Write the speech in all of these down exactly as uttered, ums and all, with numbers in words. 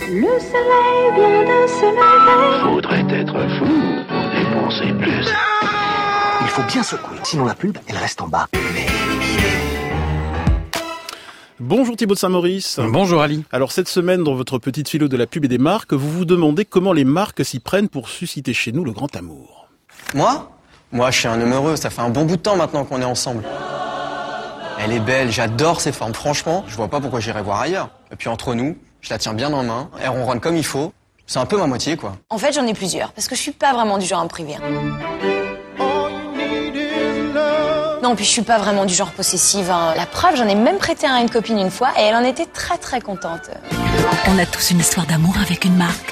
Le soleil vient de se lever. Faudrait être fou pour dépenser plus. Il faut bien secouer, sinon la pub, elle reste en bas. Bonjour Thibaut de Saint-Maurice. Bonjour Ali. Alors cette semaine, dans votre petite philo de la pub et des marques, vous vous demandez comment les marques s'y prennent pour susciter chez nous le grand amour. Moi Moi, je suis un homme heureux. Ça fait un bon bout de temps maintenant qu'on est ensemble. Elle est belle, j'adore ses formes. Franchement, je vois pas pourquoi j'irais voir ailleurs. Et puis entre nous, je la tiens bien en main. Elle ronronne comme il faut. C'est un peu ma moitié, quoi. En fait, j'en ai plusieurs, parce que je suis pas vraiment du genre à me priver. Non, puis je suis pas vraiment du genre possessive. Hein. La preuve, j'en ai même prêté un à une copine une fois, et elle en était très très contente. On a tous une histoire d'amour avec une marque.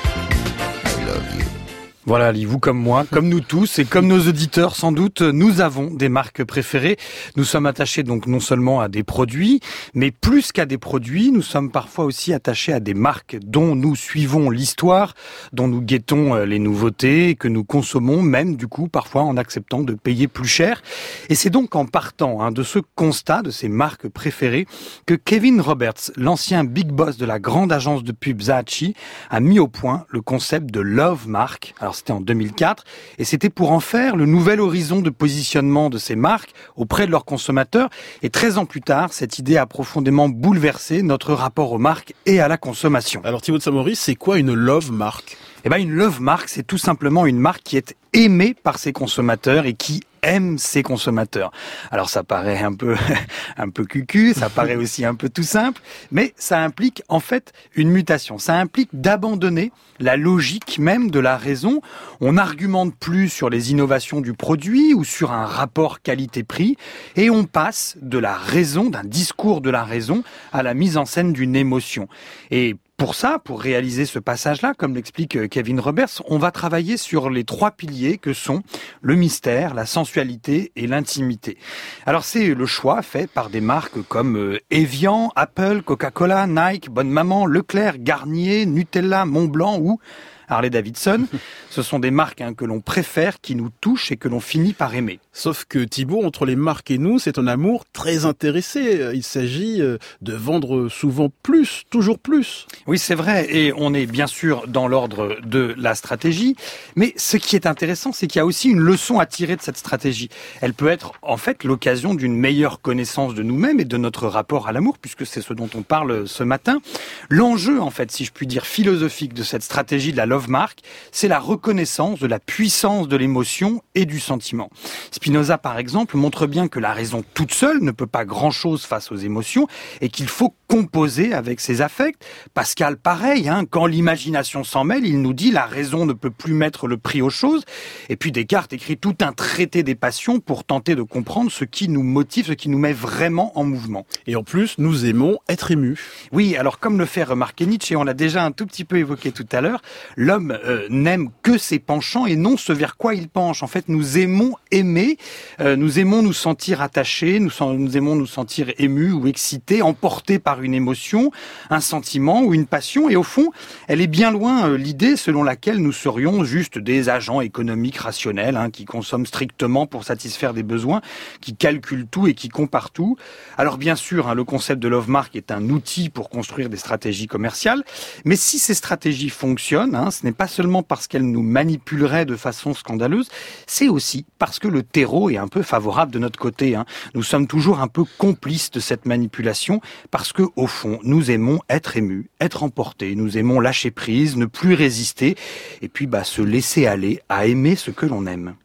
Voilà Ali, vous comme moi, comme nous tous et comme nos auditeurs sans doute, nous avons des marques préférées. Nous sommes attachés donc non seulement à des produits, mais plus qu'à des produits, nous sommes parfois aussi attachés à des marques dont nous suivons l'histoire, dont nous guettons les nouveautés, que nous consommons même du coup parfois en acceptant de payer plus cher. Et c'est donc en partant hein, de ce constat, de ces marques préférées, que Kevin Roberts, l'ancien big boss de la grande agence de pub Saatchi, a mis au point le concept de Love Mark. Alors c'était en deux mille quatre, et c'était pour en faire le nouvel horizon de positionnement de ces marques auprès de leurs consommateurs. Et treize ans plus tard, cette idée a profondément bouleversé notre rapport aux marques et à la consommation. Alors Thibaut de Saint-Maurice, c'est quoi une love mark ? Eh ben, une love mark, c'est tout simplement une marque qui est aimée par ses consommateurs et qui aime ses consommateurs. Alors ça paraît un peu un peu cucu, ça paraît aussi un peu tout simple, mais ça implique en fait une mutation. Ça implique d'abandonner la logique même de la raison. On n'argumente plus sur les innovations du produit ou sur un rapport qualité-prix et on passe de la raison, d'un discours de la raison à la mise en scène d'une émotion. Et pour ça, pour réaliser ce passage-là, comme l'explique Kevin Roberts, on va travailler sur les trois piliers que sont le mystère, la sensualité et l'intimité. Alors c'est le choix fait par des marques comme Evian, Apple, Coca-Cola, Nike, Bonne Maman, Leclerc, Garnier, Nutella, Montblanc ou Harley-Davidson. Ce sont des marques hein, que l'on préfère, qui nous touchent et que l'on finit par aimer. Sauf que Thibaut, entre les marques et nous, c'est un amour très intéressé. Il s'agit de vendre souvent plus, toujours plus. Oui, c'est vrai. Et on est bien sûr dans l'ordre de la stratégie. Mais ce qui est intéressant, c'est qu'il y a aussi une leçon à tirer de cette stratégie. Elle peut être en fait l'occasion d'une meilleure connaissance de nous-mêmes et de notre rapport à l'amour, puisque c'est ce dont on parle ce matin. L'enjeu, en fait, si je puis dire, philosophique de cette stratégie de la Love Mark, c'est la reconnaissance de la puissance de l'émotion et du sentiment. Spinoza, par exemple, montre bien que la raison toute seule ne peut pas grand-chose face aux émotions et qu'il faut composer avec ses affects. Pascal, pareil, hein, quand l'imagination s'en mêle, il nous dit la raison ne peut plus mettre le prix aux choses. Et puis Descartes écrit tout un traité des passions pour tenter de comprendre ce qui nous motive, ce qui nous met vraiment en mouvement. Et en plus, nous aimons être émus. Oui, alors comme le fait remarquer Nietzsche, et on l'a déjà un tout petit peu évoqué tout à l'heure, l'homme euh, n'aime que ses penchants et non ce vers quoi il penche. En fait, nous aimons aimer, euh, nous aimons nous sentir attachés, nous, nous aimons nous sentir émus ou excités, emportés par une émotion, un sentiment ou une passion. Et au fond, elle est bien loin euh, l'idée selon laquelle nous serions juste des agents économiques rationnels hein, qui consomment strictement pour satisfaire des besoins, qui calculent tout et qui comparent tout. Alors bien sûr, hein, le concept de Love Mark est un outil pour construire des stratégies commerciales, mais si ces stratégies fonctionnent, hein, ce n'est pas seulement parce qu'elles nous manipuleraient de façon scandaleuse, c'est aussi parce que le terreau est un peu favorable de notre côté. Hein. Nous sommes toujours un peu complices de cette manipulation parce que, au fond, nous aimons être émus, être emportés, nous aimons lâcher prise, ne plus résister et puis bah, se laisser aller à aimer ce que l'on aime.